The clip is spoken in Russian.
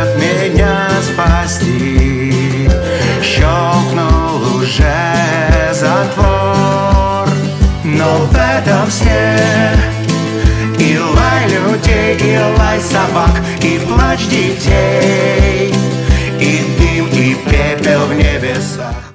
может меня спасти. Щелкнул уже затвор, но в этом сне и лай людей, и лай собак, и плач детей, и дым, и пепел в небесах.